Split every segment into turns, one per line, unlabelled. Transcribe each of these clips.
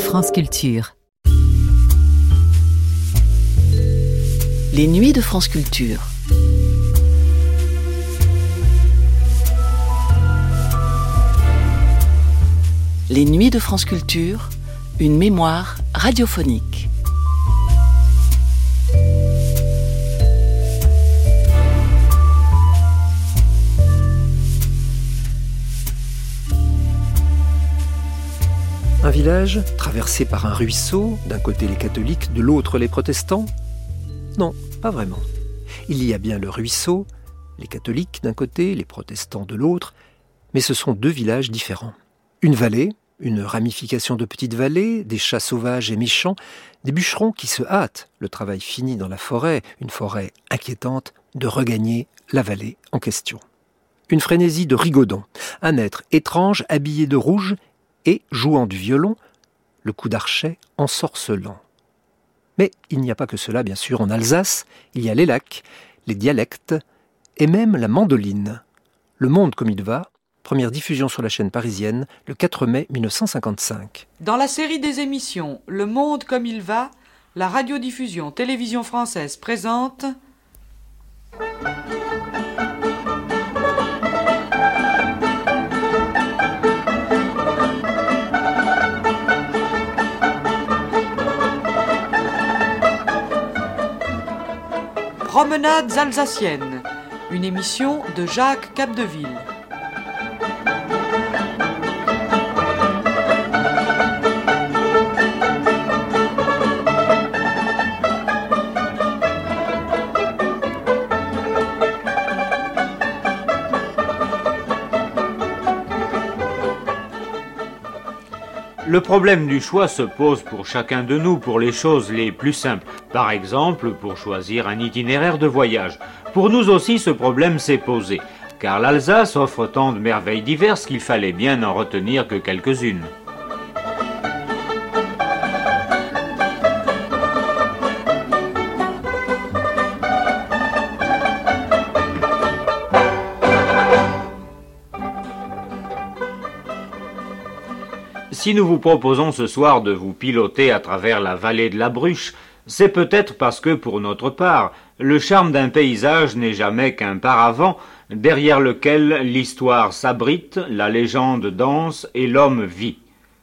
France Culture.
Les nuits de France Culture. Les nuits de France Culture, une mémoire radiophonique.
Un village traversé par un ruisseau, d'un côté les catholiques, de l'autre les protestants ? Non, pas vraiment. Il y a bien le ruisseau, les catholiques d'un côté, les protestants de l'autre, mais ce sont deux villages différents. Une vallée, une ramification de petites vallées, des chats sauvages et méchants, des bûcherons qui se hâtent, le travail fini dans la forêt, une forêt inquiétante, de regagner la vallée en question. Une frénésie de rigodons, un être étrange habillé de rouge et, jouant du violon, le coup d'archet ensorcelant. Mais il n'y a pas que cela, bien sûr, en Alsace, il y a les lacs, les dialectes et même la mandoline. Le monde comme il va, première diffusion sur la chaîne parisienne, le 4 mai 1955.
Dans la série des émissions Le monde comme il va, la radiodiffusion télévision française présente... Promenades alsaciennes, une émission de Jacques Capdeville.
Le problème du choix se pose pour chacun de nous pour les choses les plus simples. Par exemple, pour choisir un itinéraire de voyage. Pour nous aussi, ce problème s'est posé, car l'Alsace offre tant de merveilles diverses qu'il fallait bien n'en retenir que quelques-unes. Si nous vous proposons ce soir de vous piloter à travers la vallée de la Bruche, c'est peut-être parce que, pour notre part, le charme d'un paysage n'est jamais qu'un paravent derrière lequel l'histoire s'abrite, la légende danse et l'homme vit.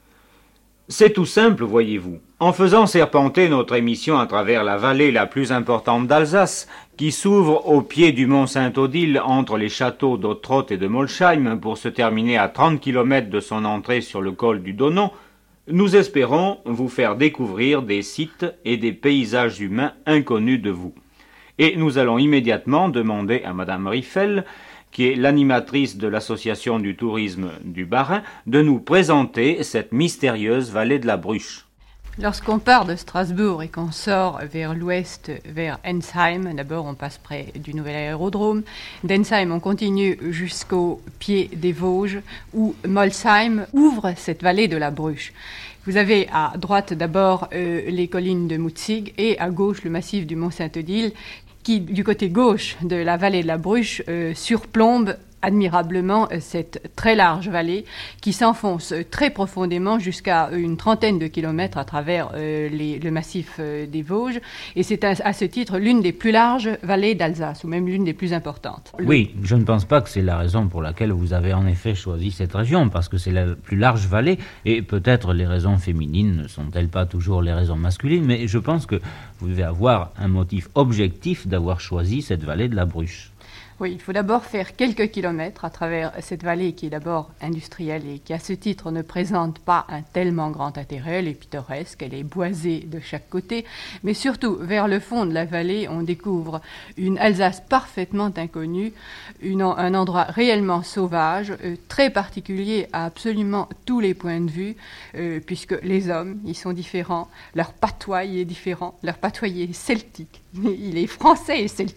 C'est tout simple, voyez-vous. En faisant serpenter notre émission à travers la vallée la plus importante d'Alsace, qui s'ouvre au pied du mont Saint-Odile entre les châteaux d'Ottrott et de Molsheim pour se terminer à 30 km de son entrée sur le col du Donon, nous espérons vous faire découvrir des sites et des paysages humains inconnus de vous. Et nous allons immédiatement demander à Madame Riffel, qui est l'animatrice de l'association du tourisme du Bas-Rhin, de nous présenter cette mystérieuse vallée de la Bruche.
Lorsqu'on part de Strasbourg et qu'on sort vers l'ouest, vers Ensheim, d'abord on passe près du nouvel aérodrome. D'Ensheim, on continue jusqu'au pied des Vosges, où Molsheim ouvre cette vallée de la Bruche. Vous avez à droite d'abord les collines de Mutzig et à gauche le massif du mont Saint-Odile, qui, du côté gauche de la vallée de la Bruche, surplombe admirablement cette très large vallée qui s'enfonce très profondément jusqu'à une trentaine de kilomètres à travers le massif des Vosges. Et c'est à ce titre l'une des plus larges vallées d'Alsace, ou même l'une des plus importantes.
Oui, je ne pense pas que c'est la raison pour laquelle vous avez en effet choisi cette région, parce que c'est la plus large vallée, et peut-être les raisons féminines ne sont-elles pas toujours les raisons masculines, mais je pense que vous devez avoir un motif objectif d'avoir choisi cette vallée de la Bruche.
Oui, il faut d'abord faire quelques kilomètres à travers cette vallée qui est d'abord industrielle et qui, à ce titre, ne présente pas un tellement grand intérêt. Elle est pittoresque, elle est boisée de chaque côté, mais surtout, vers le fond de la vallée, on découvre une Alsace parfaitement inconnue, un endroit réellement sauvage, très particulier à absolument tous les points de vue, puisque les hommes, ils sont différents, leur patois est différent, leur patois est celtique, il est français et celtique.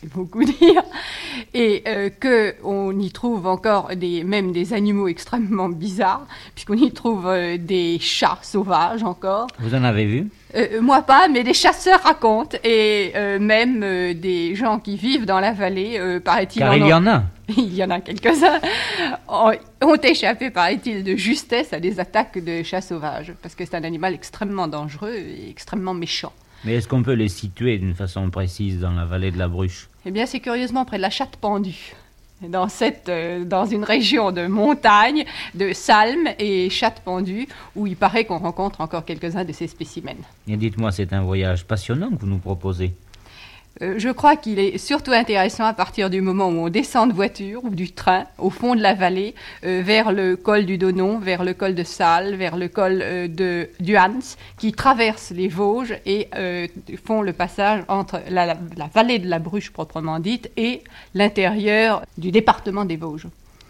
c'est beaucoup dire, et qu'on y trouve encore même des animaux extrêmement bizarres, puisqu'on y trouve des chats sauvages encore.
Vous en avez vu ?
Moi pas, mais des chasseurs racontent, et même des gens qui vivent dans la vallée, paraît-il...
Car il y en a.
Il y en a quelques-uns, ont échappé, paraît-il, de justesse à des attaques de chats sauvages, parce que c'est un animal extrêmement dangereux et extrêmement méchant.
Mais est-ce qu'on peut les situer d'une façon précise dans la vallée de la Bruche ?
Eh bien, c'est curieusement près de la Chatte pendue, dans une région de montagne, de salmes et chatte pendue, où il paraît qu'on rencontre encore quelques-uns de ces spécimens.
Et dites-moi, c'est un voyage passionnant que vous nous proposez.
Je crois qu'il est surtout intéressant à partir du moment où on descend de voiture ou du train au fond de la vallée, vers le col du Donon, vers le col de Salles, vers le col du Hans, qui traversent les Vosges et font le passage entre la vallée de la Bruche proprement dite et l'intérieur du département des Vosges.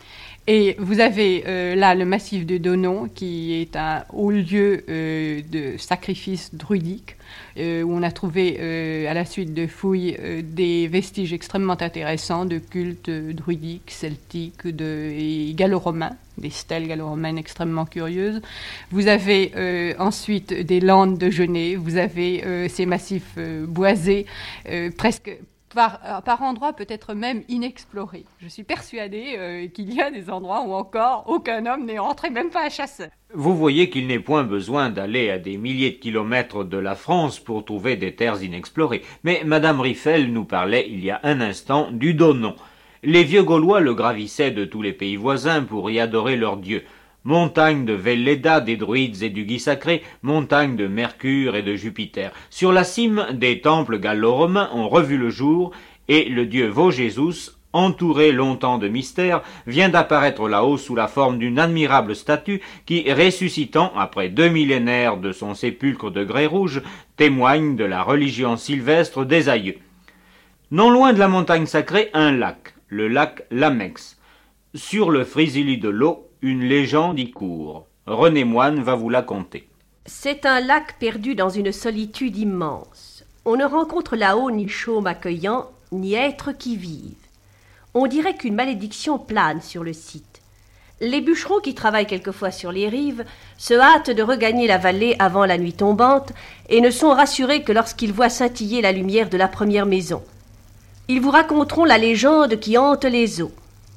Et vous avez là le massif de Donon, qui est un haut lieu de sacrifice druidique, où on a trouvé, à la suite de fouilles, des vestiges extrêmement intéressants de cultes druidiques, celtiques et gallo-romains, des stèles gallo-romaines extrêmement curieuses. Vous avez ensuite des landes de genêts, vous avez ces massifs boisés, presque... Par endroits peut-être même inexplorés. Je suis persuadée qu'il y a des endroits où encore aucun homme n'est rentré, même pas un chasseur.
Vous voyez qu'il n'est point besoin d'aller à des milliers de kilomètres de la France pour trouver des terres inexplorées. Mais Madame Riffel nous parlait il y a un instant du Donon. Les vieux Gaulois le gravissaient de tous les pays voisins pour y adorer leur dieu. Montagne de Velleda, des druides et du gui sacré, montagne de Mercure et de Jupiter. Sur la cime, des temples gallo-romains ont revu le jour, et le dieu Vosgesus, entouré longtemps de mystère, vient d'apparaître là-haut sous la forme d'une admirable statue qui, ressuscitant après 2 millénaires de son sépulcre de grès rouge, témoigne de la religion sylvestre des aïeux. Non loin de la montagne sacrée, un lac, le lac Lamex. Sur le frisili de l'eau, une légende y court. René Moine va vous la conter.
C'est un lac perdu dans une solitude immense. On ne rencontre là-haut ni chaume accueillant, ni êtres qui vivent. On dirait qu'une malédiction plane sur le site. Les bûcherons qui travaillent quelquefois sur les rives se hâtent de regagner la vallée avant la nuit tombante et ne sont rassurés que lorsqu'ils voient scintiller la lumière de la première maison. Ils vous raconteront la légende qui hante les eaux.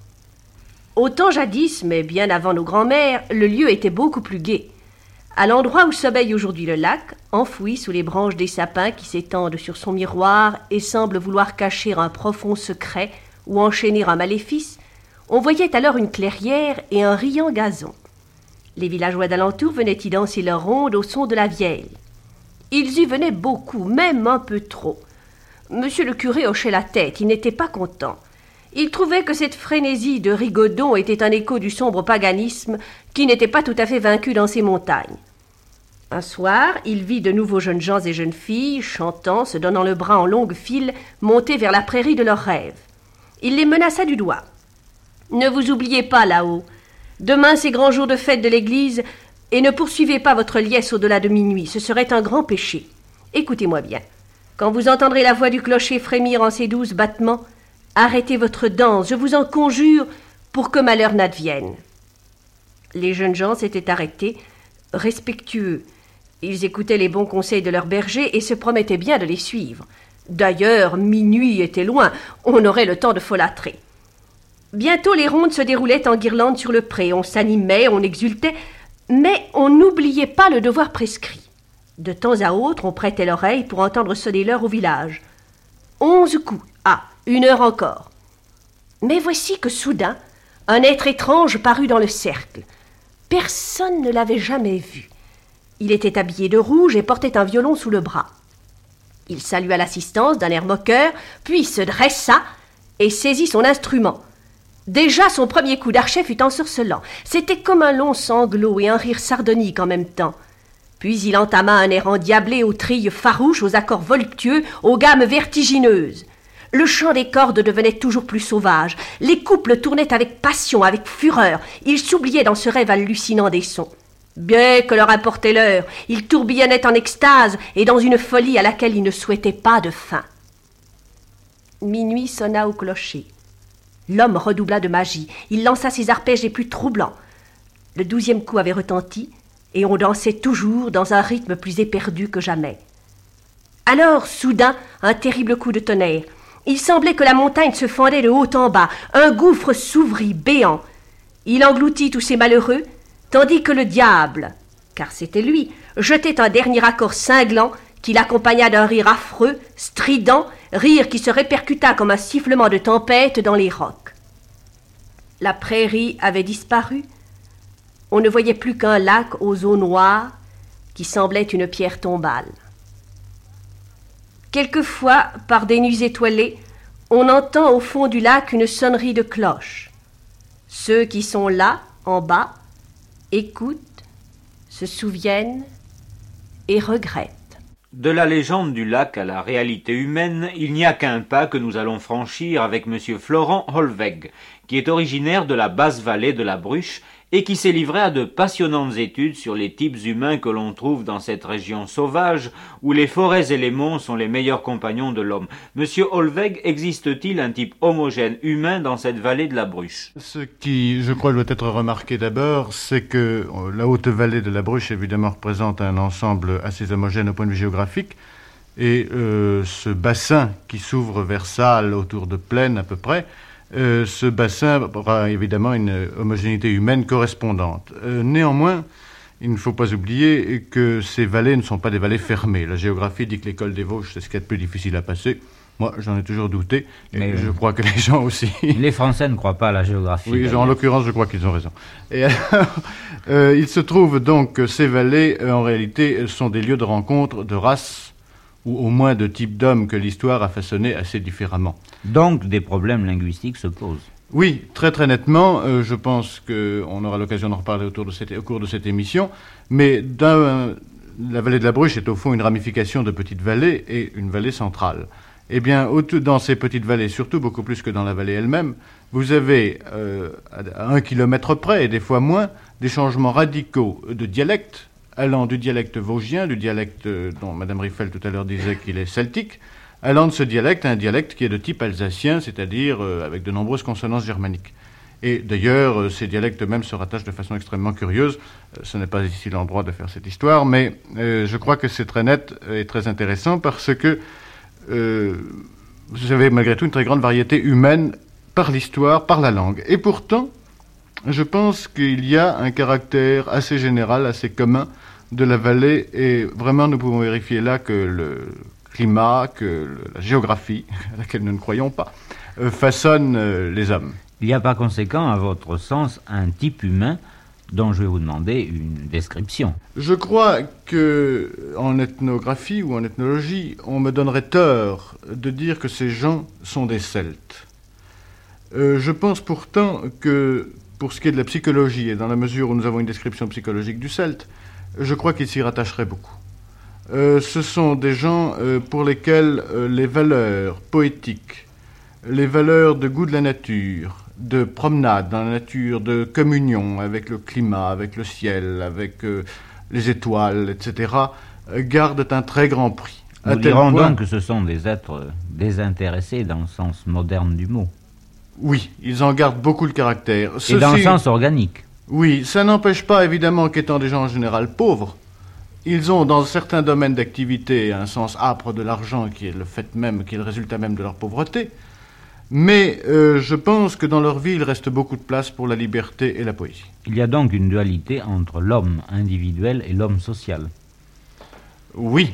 Au temps jadis, mais bien avant nos grands-mères, le lieu était beaucoup plus gai. À l'endroit où sommeille aujourd'hui le lac, enfoui sous les branches des sapins qui s'étendent sur son miroir et semblent vouloir cacher un profond secret ou enchaîner un maléfice, on voyait alors une clairière et un riant gazon. Les villageois d'alentour venaient y danser leur ronde au son de la vieille. Ils y venaient beaucoup, même un peu trop. Monsieur le curé hochait la tête, il n'était pas content. Il trouvait que cette frénésie de Rigaudon était un écho du sombre paganisme qui n'était pas tout à fait vaincu dans ces montagnes. Un soir, il vit de nouveaux jeunes gens et jeunes filles, chantant, se donnant le bras en longue file, monter vers la prairie de leurs rêves. Il les menaça du doigt. « Ne vous oubliez pas là-haut. Demain, c'est grand jour de fête de l'église, et ne poursuivez pas votre liesse au-delà de minuit, ce serait un grand péché. Écoutez-moi bien. Quand vous entendrez la voix du clocher frémir en ses 12 battements, arrêtez votre danse, je vous en conjure, pour que malheur n'advienne. » Les jeunes gens s'étaient arrêtés, respectueux. Ils écoutaient les bons conseils de leur berger et se promettaient bien de les suivre. D'ailleurs, minuit était loin, on aurait le temps de folâtrer. Bientôt les rondes se déroulaient en guirlandes sur le pré, on s'animait, on exultait, mais on n'oubliait pas le devoir prescrit. De temps à autre, on prêtait l'oreille pour entendre sonner l'heure au village. 11 coups, 1 heure encore. Mais voici que soudain, un être étrange parut dans le cercle. Personne ne l'avait jamais vu. Il était habillé de rouge et portait un violon sous le bras. Il salua l'assistance d'un air moqueur, puis se dressa et saisit son instrument. Déjà son premier coup d'archet fut ensorcelant. C'était comme un long sanglot et un rire sardonique en même temps. Puis il entama un air endiablé aux trilles farouches, aux accords voluptueux, aux gammes vertigineuses. Le chant des cordes devenait toujours plus sauvage. Les couples tournaient avec passion, avec fureur. Ils s'oubliaient dans ce rêve hallucinant des sons. Bien que leur importait l'heure, ils tourbillonnaient en extase et dans une folie à laquelle ils ne souhaitaient pas de fin. Minuit sonna au clocher. L'homme redoubla de magie. Il lança ses arpèges les plus troublants. Le 12e coup avait retenti, et on dansait toujours dans un rythme plus éperdu que jamais. Alors, soudain, un terrible coup de tonnerre. Il semblait que la montagne se fendait de haut en bas. Un gouffre s'ouvrit, béant. Il engloutit tous ces malheureux, tandis que le diable, car c'était lui, jetait un dernier accord cinglant qu'il accompagna d'un rire affreux, strident, rire qui se répercuta comme un sifflement de tempête dans les rocs. La prairie avait disparu. On ne voyait plus qu'un lac aux eaux noires qui semblait une pierre tombale. Quelquefois, par des nuits étoilées, on entend au fond du lac une sonnerie de cloche. Ceux qui sont là, en bas, écoutent, se souviennent et regrettent.
De la légende du lac à la réalité humaine, il n'y a qu'un pas que nous allons franchir avec M. Florent Hollweg, qui est originaire de la basse vallée de la Bruche et qui s'est livré à de passionnantes études sur les types humains que l'on trouve dans cette région sauvage où les forêts et les monts sont les meilleurs compagnons de l'homme. Monsieur Hollweg, existe-t-il un type homogène humain dans cette vallée de la Bruche?
Ce qui, je crois, doit être remarqué d'abord, c'est que la haute vallée de la Bruche, évidemment, représente un ensemble assez homogène au point de vue géographique. Et ce bassin qui s'ouvre vers Salles, autour de Plaine à peu près, ce bassin aura évidemment une homogénéité humaine correspondante. Néanmoins, il ne faut pas oublier que ces vallées ne sont pas des vallées fermées. La géographie dit que l'école des Vosges, c'est ce qui est le plus difficile à passer. Moi, j'en ai toujours douté, et je crois que les gens aussi.
Les Français ne croient pas à la géographie.
Oui, en l'occurrence, je crois qu'ils ont raison. Et alors, il se trouve donc que ces vallées, en réalité, sont des lieux de rencontre de races, ou au moins de types d'hommes que l'histoire a façonnés assez différemment.
Donc, des problèmes linguistiques se posent.
Oui, très très nettement. Je pense qu'on aura l'occasion d'en reparler au cours de cette émission. Mais la vallée de la Bruche est au fond une ramification de petites vallées et une vallée centrale. Eh bien, dans ces petites vallées, surtout beaucoup plus que dans la vallée elle-même, vous avez, à 1 kilomètre près, et des fois moins, des changements radicaux de dialecte, allant du dialecte vosgien, du dialecte dont Mme Riffel tout à l'heure disait qu'il est celtique, allant de ce dialecte à un dialecte qui est de type alsacien, c'est-à-dire avec de nombreuses consonances germaniques. Et d'ailleurs, ces dialectes eux-mêmes se rattachent de façon extrêmement curieuse. Ce n'est pas ici l'endroit de faire cette histoire, mais je crois que c'est très net et très intéressant parce que vous avez malgré tout une très grande variété humaine par l'histoire, par la langue. Et pourtant, je pense qu'il y a un caractère assez général, assez commun de la vallée, et vraiment nous pouvons vérifier là que le climat, que la géographie, à laquelle nous ne croyons pas, façonne les hommes.
Il y a par conséquent, à votre sens, un type humain dont je vais vous demander une description.
Je crois que en ethnographie ou en ethnologie, on me donnerait tort de dire que ces gens sont des Celtes. Je pense pourtant que, pour ce qui est de la psychologie, et dans la mesure où nous avons une description psychologique du Celte, je crois qu'il s'y rattacherait beaucoup. Ce sont des gens pour lesquels les valeurs poétiques, les valeurs de goût de la nature, de promenade dans la nature, de communion avec le climat, avec le ciel, avec les étoiles, etc., gardent un très grand prix.
Nous dirons donc que ce sont des êtres désintéressés dans le sens moderne du mot.
Oui, ils en gardent beaucoup le caractère.
Et dans le sens organique.
Oui, ça n'empêche pas évidemment qu'étant des gens en général pauvres, ils ont dans certains domaines d'activité un sens âpre de l'argent qui est le fait même, qui est le résultat même de leur pauvreté. Mais je pense que dans leur vie, il reste beaucoup de place pour la liberté et la poésie.
Il y a donc une dualité entre l'homme individuel et l'homme social.
Oui.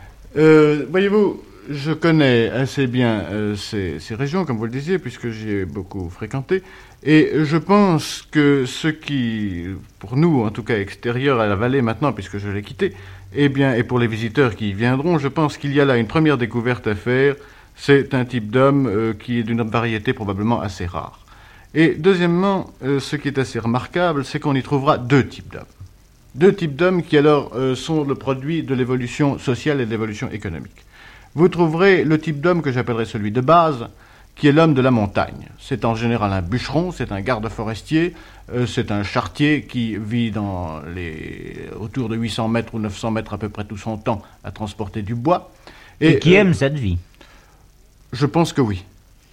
Voyez-vous, je connais assez bien ces régions, comme vous le disiez, puisque j'y ai beaucoup fréquenté. Et je pense que ce qui, pour nous, en tout cas extérieurs à la vallée maintenant, puisque je l'ai quittée, eh bien, et pour les visiteurs qui y viendront, je pense qu'il y a là une première découverte à faire. C'est un type d'homme qui est d'une variété probablement assez rare. Et deuxièmement, ce qui est assez remarquable, c'est qu'on y trouvera deux types d'hommes. Deux types d'hommes qui alors sont le produit de l'évolution sociale et de l'évolution économique. Vous trouverez le type d'homme que j'appellerais celui de base, qui est l'homme de la montagne. C'est en général un bûcheron, c'est un garde forestier, c'est un charretier qui vit autour de 800 mètres ou 900 mètres à peu près tout son temps à transporter du bois.
Et qui aime cette vie.
Je pense que oui.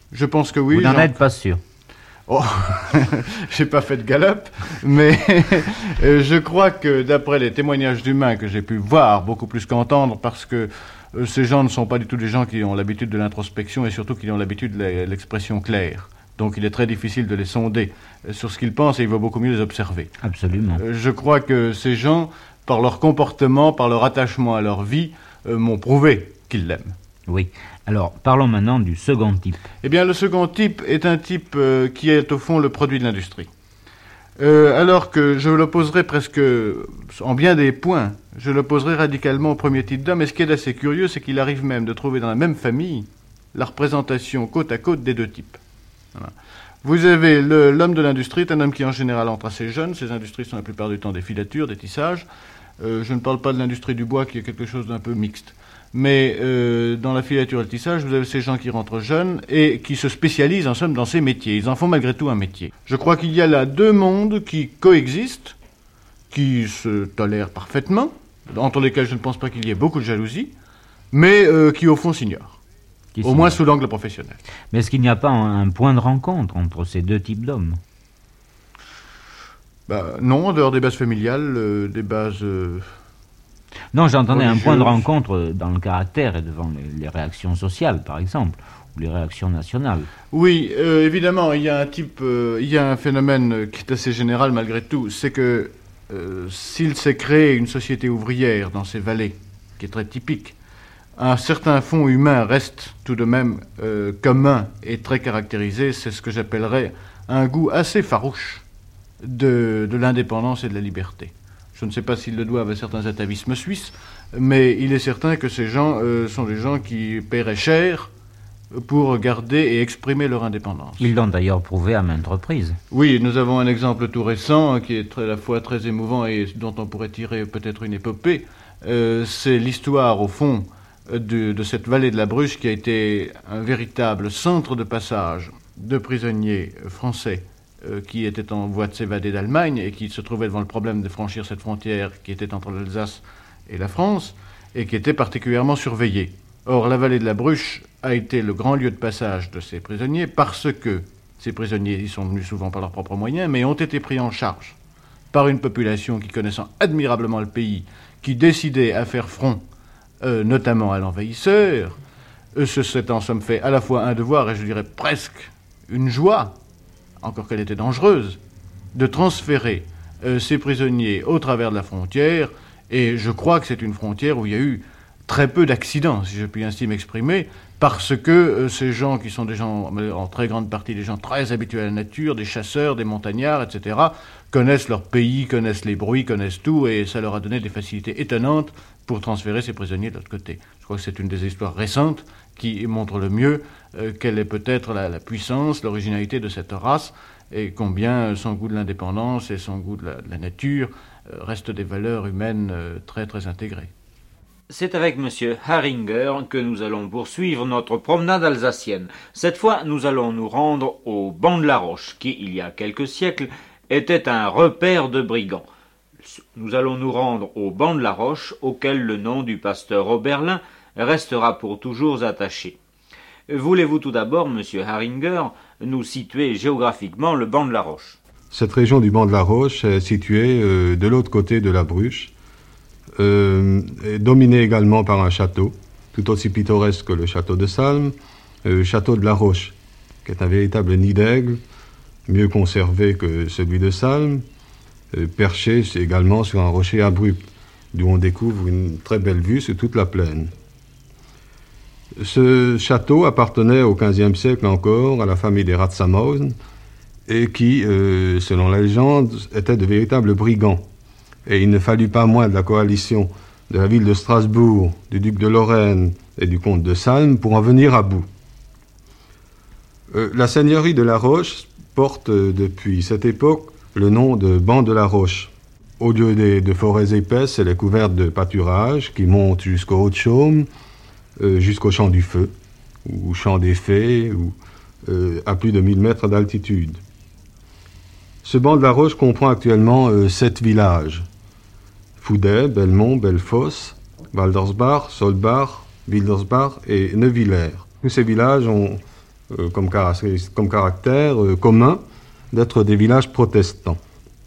Je pense que oui.
Vous n'en êtes pas sûr?
Oh, j'ai pas fait de galop, mais je crois que d'après les témoignages d'humains que j'ai pu voir, beaucoup plus qu'entendre, parce que ces gens ne sont pas du tout des gens qui ont l'habitude de l'introspection et surtout qui ont l'habitude de l'expression claire. Donc il est très difficile de les sonder sur ce qu'ils pensent et il vaut beaucoup mieux les observer.
Absolument.
Je crois que ces gens, par leur comportement, par leur attachement à leur vie, m'ont prouvé qu'ils l'aiment.
Oui. Alors, parlons maintenant du second type.
Eh bien, le second type est un type qui est au fond le produit de l'industrie. Alors que je l'opposerai presque, en bien des points, je l'opposerai radicalement au premier type d'homme. Et ce qui est assez curieux, c'est qu'il arrive même de trouver dans la même famille la représentation côte à côte des deux types. Voilà. Vous avez l'homme de l'industrie, est un homme qui en général entre assez jeune. Ces industries sont la plupart du temps des filatures, des tissages. Je ne parle pas de l'industrie du bois qui est quelque chose d'un peu mixte. Mais dans la filature et le tissage, vous avez ces gens qui rentrent jeunes et qui se spécialisent en somme dans ces métiers. Ils en font malgré tout un métier. Je crois qu'il y a là deux mondes qui coexistent, qui se tolèrent parfaitement, entre lesquels je ne pense pas qu'il y ait beaucoup de jalousie, mais qui au fond s'ignorent. Au moins sous l'angle professionnel.
Mais est-ce qu'il n'y a pas un point de rencontre entre ces deux types d'hommes?
Non, en dehors des bases familiales, des bases...
Non, j'entendais un point de rencontre dans le caractère et devant les réactions sociales, par exemple, ou les réactions nationales.
Oui, évidemment, il y a un phénomène qui est assez général malgré tout, c'est que s'il s'est créé une société ouvrière dans ces vallées, qui est très typique, un certain fond humain reste tout de même commun et très caractérisé, c'est ce que j'appellerais un goût assez farouche de l'indépendance et de la liberté. Je ne sais pas s'ils le doivent à certains atavismes suisses, mais il est certain que ces gens sont des gens qui paieraient cher pour garder et exprimer leur indépendance.
Ils l'ont d'ailleurs prouvé à maintes reprises.
Oui, nous avons un exemple tout récent qui est à la fois très émouvant et dont on pourrait tirer peut-être une épopée. C'est l'histoire, au fond, de cette vallée de la Bruche qui a été un véritable centre de passage de prisonniers français qui étaient en voie de s'évader d'Allemagne et qui se trouvaient devant le problème de franchir cette frontière qui était entre l'Alsace et la France et qui était particulièrement surveillée. Or, la vallée de la Bruche a été le grand lieu de passage de ces prisonniers parce que ces prisonniers y sont venus souvent par leurs propres moyens, mais ont été pris en charge par une population qui, connaissant admirablement le pays, qui décidait à faire front, notamment à l'envahisseur, se s'est en somme fait à la fois un devoir et je dirais presque une joie, encore qu'elle était dangereuse, de transférer ces prisonniers au travers de la frontière, et je crois que c'est une frontière où il y a eu très peu d'accidents, si je puis ainsi m'exprimer, parce que ces gens qui sont des gens, en très grande partie des gens très habitués à la nature, des chasseurs, des montagnards, etc., connaissent leur pays, connaissent les bruits, connaissent tout, et ça leur a donné des facilités étonnantes pour transférer ces prisonniers de l'autre côté. Je crois que c'est une des histoires récentes qui montre le mieux quelle est peut-être la puissance, l'originalité de cette race, et combien son goût de l'indépendance et son goût de la nature restent des valeurs humaines très très intégrées.
C'est avec M. Haringer que nous allons poursuivre notre promenade alsacienne. Cette fois, nous allons nous rendre au banc de la Roche, qui, il y a quelques siècles, était un repère de brigands. Nous allons nous rendre au banc de la Roche, auquel le nom du pasteur Oberlin restera pour toujours attaché. Voulez-vous tout d'abord, M. Haringer, nous situer géographiquement le banc de la Roche?
Cette région du banc de la Roche est située de l'autre côté de la Bruche, est dominée également par un château, tout aussi pittoresque que le château de Salm, château de la Roche, qui est un véritable nid d'aigle, mieux conservé que celui de Salm, perché également sur un rocher abrupt, d'où on découvre une très belle vue sur toute la plaine. Ce château appartenait au XVe siècle encore à la famille des Ratsamausen et qui, selon la légende, étaient de véritables brigands. Et il ne fallut pas moins de la coalition de la ville de Strasbourg, du duc de Lorraine et du comte de Salm pour en venir à bout. La seigneurie de la Roche porte depuis cette époque le nom de banc de la Roche. Au lieu de forêts épaisses, elle est couverte de pâturages qui montent jusqu'au Haut-de-Chaume, jusqu'au champ du Feu, ou champ des Fées, ou à plus de 1000 mètres d'altitude. Ce banc de la Roche comprend actuellement 7 villages. Foudet, Belmont, Bellefosse, Waldersbach, Solbach, Wildersbach et Neuvillers. Tous ces villages ont comme caractère commun d'être des villages protestants.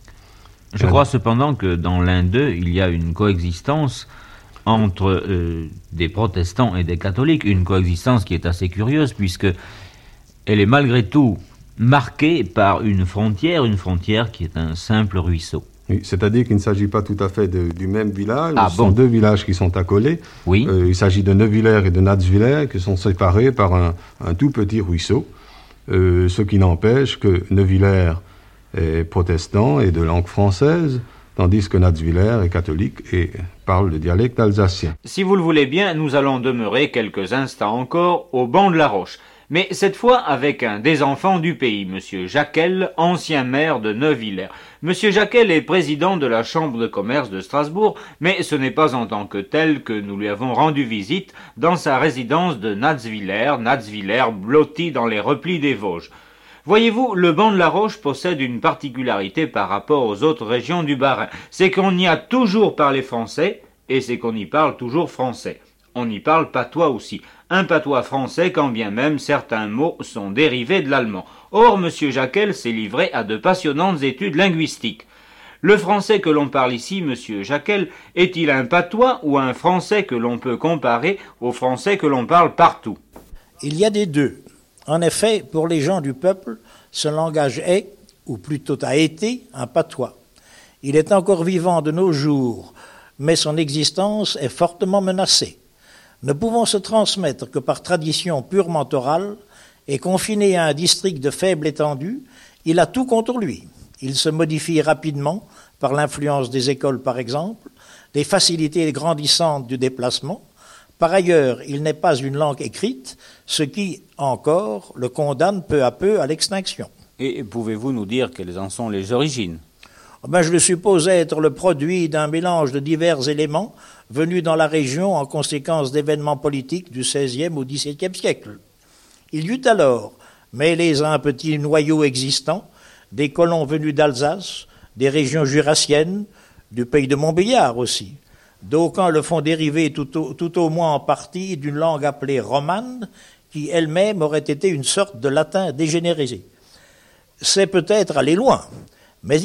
Je crois cependant que dans l'un d'eux, il y a une coexistence entre des protestants et des catholiques, une coexistence qui est assez curieuse puisque elle est malgré tout marquée par une frontière qui est un simple ruisseau.
Oui, c'est-à-dire qu'il ne s'agit pas tout à fait du même village, ce sont
bon.
deux villages qui sont accolés.
Oui.
Il s'agit de Neuvillers et de Natzwiller qui sont séparés par un tout petit ruisseau, ce qui n'empêche que Neuvillers est protestant et de langue française, tandis que Natzwiller est catholique et parle le dialecte alsacien.
Si vous le voulez bien, nous allons demeurer quelques instants encore au banc de la Roche. Mais cette fois avec un des enfants du pays, Monsieur Jacquel, ancien maire de Neuvillers. Monsieur Jacquel est président de la Chambre de commerce de Strasbourg, mais ce n'est pas en tant que tel que nous lui avons rendu visite dans sa résidence de Natzwiller blotti dans les replis des Vosges. Voyez-vous, le banc de la Roche possède une particularité par rapport aux autres régions du Bas-Rhin. C'est qu'on y a toujours parlé français, et c'est qu'on y parle toujours français. On y parle patois aussi. Un patois français quand bien même certains mots sont dérivés de l'allemand. Or, M. Jacquel s'est livré à de passionnantes études linguistiques. Le français que l'on parle ici, M. Jacquel, est-il un patois ou un français que l'on peut comparer au français que l'on parle partout?
Il y a des deux. En effet, pour les gens du peuple, ce langage est, ou plutôt a été, un patois. Il est encore vivant de nos jours, mais son existence est fortement menacée. Ne pouvant se transmettre que par tradition purement orale et confiné à un district de faible étendue, il a tout contre lui. Il se modifie rapidement par l'influence des écoles par exemple, des facilités grandissantes du déplacement. Par ailleurs, il n'est pas une langue écrite, ce qui, encore, le condamne peu à peu à l'extinction.
Et pouvez-vous nous dire quelles en sont les origines?
Je le suppose être le produit d'un mélange de divers éléments venus dans la région en conséquence d'événements politiques du XVIe au XVIIe siècle. Il y eut alors, mêlés à un petit noyau existant, des colons venus d'Alsace, des régions jurassiennes, du pays de Montbéliard aussi. D'aucuns le font dériver tout au moins en partie d'une langue appelée romane, qui elle-même aurait été une sorte de latin dégénéré. C'est peut-être aller loin, mais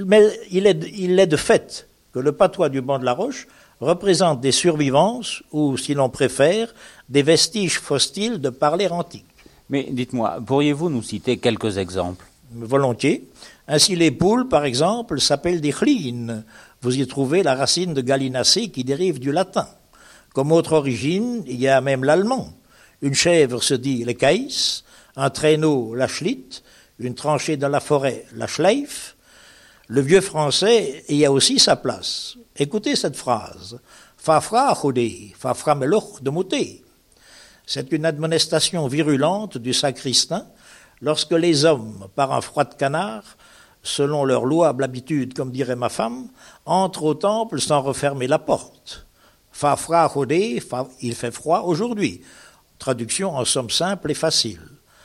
il est de fait que le patois du banc de la Roche représente des survivances, ou, si l'on préfère, des vestiges fossiles de parler antique.
Mais dites-moi, pourriez-vous nous citer quelques exemples?
Volontiers. Ainsi, les poules, par exemple, s'appellent des chlines. Vous y trouvez la racine de gallinacé qui dérive du latin. Comme autre origine, il y a même l'allemand. Une chèvre se dit le Kais, un traîneau la Schlitt, une tranchée dans la forêt la Schleif. Le vieux français y a aussi sa place. Écoutez cette phrase. Fafra chodé, fafra meloch de mouté. C'est une admonestation virulente du sacristain lorsque les hommes, par un froid de canard, selon leur louable habitude, comme dirait ma femme, entrent au temple sans refermer la porte. Fafra chodé, il fait froid aujourd'hui. Traduction en somme simple et facile.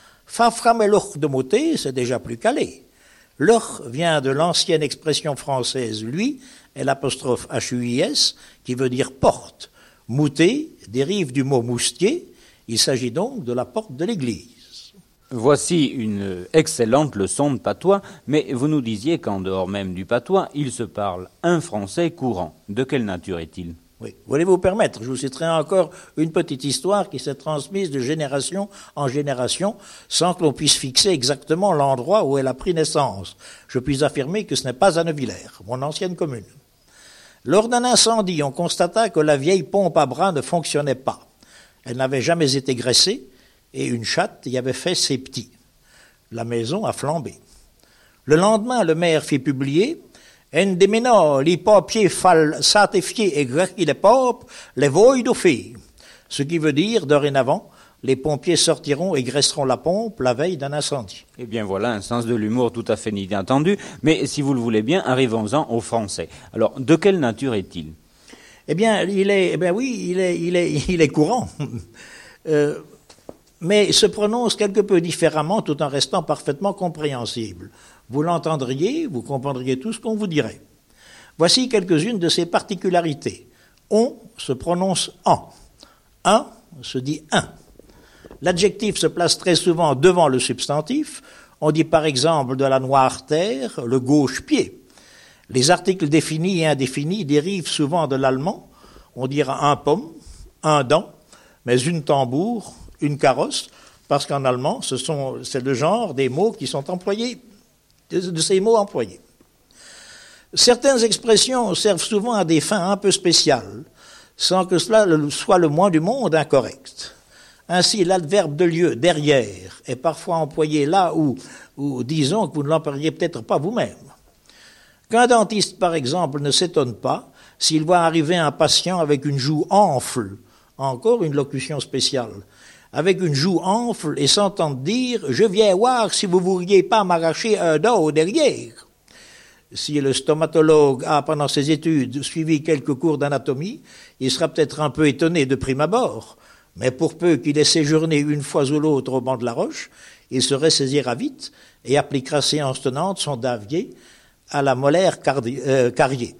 Fafra meloch de mouté, c'est déjà plus calé. Loch vient de l'ancienne expression française lui et l'apostrophe HUIS qui veut dire porte. Mouté dérive du mot moustier, il s'agit donc de la porte de l'église.
Voici une excellente leçon de patois, mais vous nous disiez qu'en dehors même du patois, il se parle un français courant. De quelle nature est-il?
Oui. Voulez-vous permettre, je vous citerai encore une petite histoire qui s'est transmise de génération en génération sans que l'on puisse fixer exactement l'endroit où elle a pris naissance. Je puis affirmer que ce n'est pas à Neuvillers, mon ancienne commune. Lors d'un incendie, on constata que la vieille pompe à bras ne fonctionnait pas. Elle n'avait jamais été graissée et une chatte y avait fait ses petits. La maison a flambé. Le lendemain, le maire fit publier Endemina, les papiers fall certifiés et greffés les papes, les voient d'office. Ce qui veut dire, dorénavant, les pompiers sortiront et graisseront la pompe la veille d'un incendie.
Eh bien voilà un sens de l'humour tout à fait inattendu, mais si vous le voulez bien, arrivons-en au français. Alors, de quelle nature est-il?
Eh bien, il est courant, mais se prononce quelque peu différemment tout en restant parfaitement compréhensible. Vous l'entendriez, vous comprendriez tout ce qu'on vous dirait. Voici quelques-unes de ses particularités. On se prononce en. Un se dit un. L'adjectif se place très souvent devant le substantif. On dit par exemple de la noire terre, le gauche pied. Les articles définis et indéfinis dérivent souvent de l'allemand. On dira un pomme, un dent, mais une tambour, une carrosse, parce qu'en allemand, c'est le genre des mots qui sont employés, de ces mots employés. Certaines expressions servent souvent à des fins un peu spéciales, sans que cela soit le moins du monde incorrect. Ainsi, l'adverbe de lieu, derrière, est parfois employé là où disons que vous ne l'employeriez peut-être pas vous-même. Qu'un dentiste, par exemple, ne s'étonne pas s'il voit arriver un patient avec une joue enfle, encore une locution spéciale, avec une joue enfle et s'entend dire « Je viens voir si vous ne voudriez pas m'arracher un dent au derrière ». Si le stomatologue a, pendant ses études, suivi quelques cours d'anatomie, il sera peut-être un peu étonné de prime abord, mais pour peu qu'il ait séjourné une fois ou l'autre au banc de la roche, il se ressaisira vite et appliquera séance tenante son davier à la molaire cariée.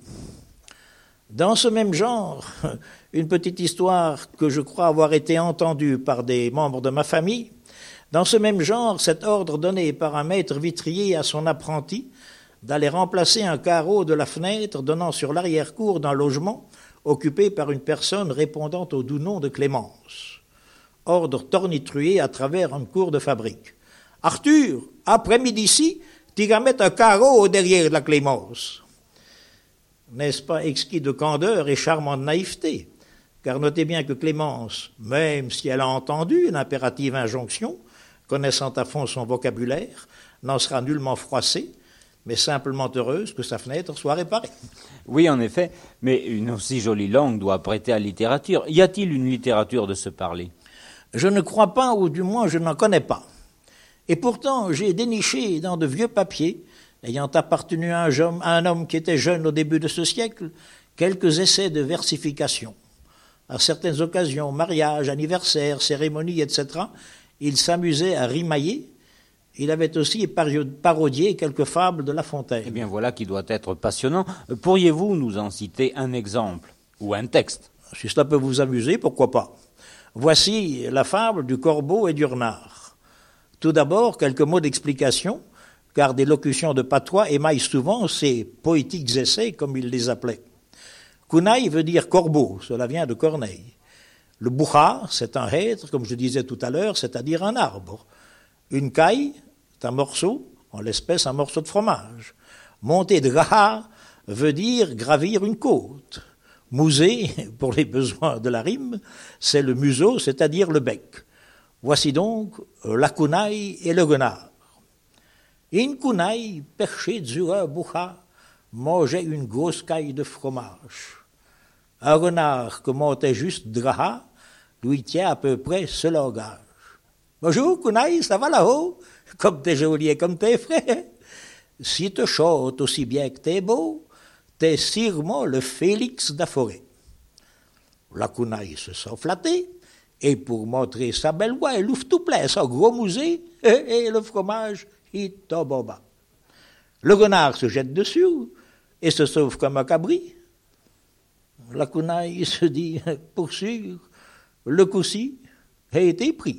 Dans ce même genre, une petite histoire que je crois avoir été entendue par des membres de ma famille, dans ce même genre, cet ordre donné par un maître vitrier à son apprenti d'aller remplacer un carreau de la fenêtre donnant sur l'arrière-cour d'un logement occupé par une personne répondant au doux nom de Clémence. Ordre tornitrué à travers une cour de fabrique. « Arthur, après-midi-ci, tu vas mettre un carreau au derrière de la Clémence. » N'est-ce pas exquis de candeur et charmant de naïveté? Car notez bien que Clémence, même si elle a entendu l'impérative injonction, connaissant à fond son vocabulaire, n'en sera nullement froissée, mais simplement heureuse que sa fenêtre soit réparée.
Oui, en effet, mais une aussi jolie langue doit prêter à littérature. Y a-t-il une littérature de ce parler?
Je ne crois pas, ou du moins je n'en connais pas. Et pourtant, j'ai déniché dans de vieux papiers, ayant appartenu à un homme qui était jeune au début de ce siècle, quelques essais de versification. À certaines occasions, mariages, anniversaires, cérémonies, etc., il s'amusait à rimailler. Il avait aussi parodié quelques fables de La Fontaine.
Eh bien, voilà qui doit être passionnant. Pourriez-vous nous en citer un exemple ou un texte?
Si cela peut vous amuser, pourquoi pas. Voici la fable du corbeau et du renard. Tout d'abord, quelques mots d'explication, car des locutions de patois émaillent souvent ces poétiques essais, comme il les appelait. Kunaï veut dire corbeau, cela vient de Corneille. Le bouchar, c'est un hêtre, comme je disais tout à l'heure, c'est-à-dire un arbre. Une caille, c'est un morceau, en l'espèce un morceau de fromage. Monter de raha veut dire gravir une côte. Mouser, pour les besoins de la rime, c'est le museau, c'est-à-dire le bec. Voici donc la kunaï et le renard. Une kunaï, perchée sur un bouchar, mangeait une grosse caille de fromage. Un renard que montait juste Draha lui tient à peu près ce langage. « Bonjour, kunaï, ça va là-haut? Comme t'es joli et comme t'es frais. Si te chantes aussi bien que t'es beau, t'es sûrement le Félix de la forêt. » La kunaï se sent flattée, et pour montrer sa belle voix, elle ouvre tout plein son gros musée, et le fromage, il tombe en bas. Le renard se jette dessus, et se sauve comme un cabri. La kunaï se dit, pour sûr, le coup-ci a été pris.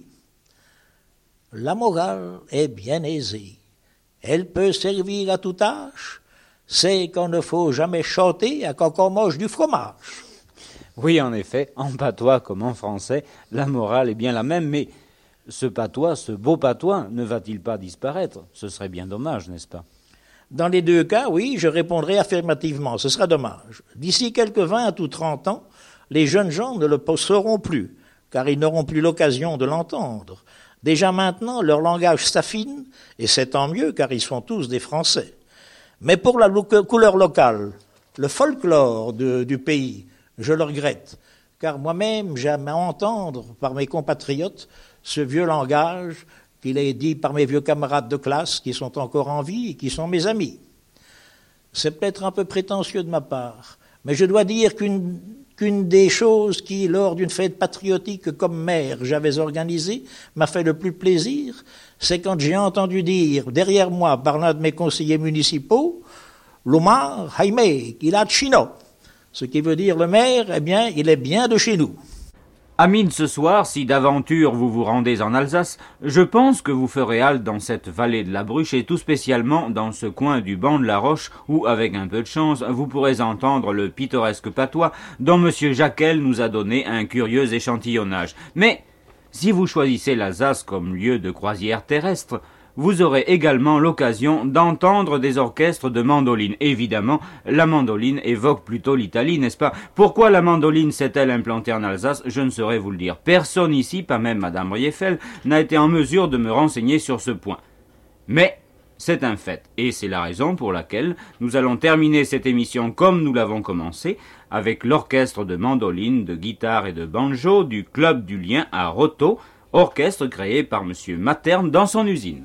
La morale est bien aisée. Elle peut servir à tout tâche. C'est qu'on ne faut jamais chanter à quand on mange du fromage.
Oui, en effet, en patois comme en français, la morale est bien la même, mais ce patois, ce beau patois, ne va-t-il pas disparaître? Ce serait bien dommage, n'est-ce pas?
Dans les deux cas, oui, je répondrai affirmativement. Ce sera dommage. D'ici quelques 20 ou 30 ans, les jeunes gens ne le sauront plus, car ils n'auront plus l'occasion de l'entendre. Déjà maintenant, leur langage s'affine, et c'est tant mieux, car ils sont tous des Français. Mais pour la couleur locale, le folklore du pays, je le regrette, car moi-même, j'aime entendre par mes compatriotes ce vieux langage qu'il est dit par mes vieux camarades de classe qui sont encore en vie et qui sont mes amis. C'est peut-être un peu prétentieux de ma part, mais je dois dire qu'une des choses qui, lors d'une fête patriotique comme maire, j'avais organisée, m'a fait le plus plaisir, c'est quand j'ai entendu dire, derrière moi, par l'un de mes conseillers municipaux, « L'Omar Jaime, il a de Chino », ce qui veut dire le maire, eh bien, il est bien de chez nous.
Amis de ce soir, si d'aventure vous vous rendez en Alsace, je pense que vous ferez halte dans cette vallée de la Bruche et tout spécialement dans ce coin du banc de la Roche où, avec un peu de chance, vous pourrez entendre le pittoresque patois dont M. Jacquel nous a donné un curieux échantillonnage. Mais, si vous choisissez l'Alsace comme lieu de croisière terrestre, vous aurez également l'occasion d'entendre des orchestres de mandoline. Évidemment, la mandoline évoque plutôt l'Italie, n'est-ce pas? Pourquoi la mandoline s'est-elle implantée en Alsace? Je ne saurais vous le dire. Personne ici, pas même Madame Rieffel, n'a été en mesure de me renseigner sur ce point. Mais c'est un fait, et c'est la raison pour laquelle nous allons terminer cette émission comme nous l'avons commencé, avec l'orchestre de mandoline, de guitare et de banjo du Club du Lien à Roto, orchestre créé par M. Materne dans son usine.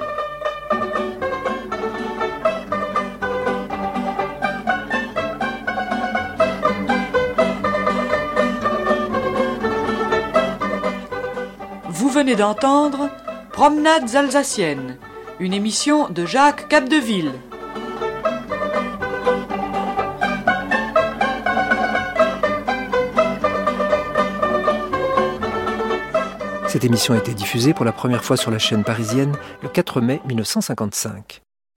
Vous venez d'entendre Promenades alsaciennes, une émission de Jacques Capdeville.
Cette émission a été diffusée pour la première fois sur la chaîne parisienne le 4 mai 1955.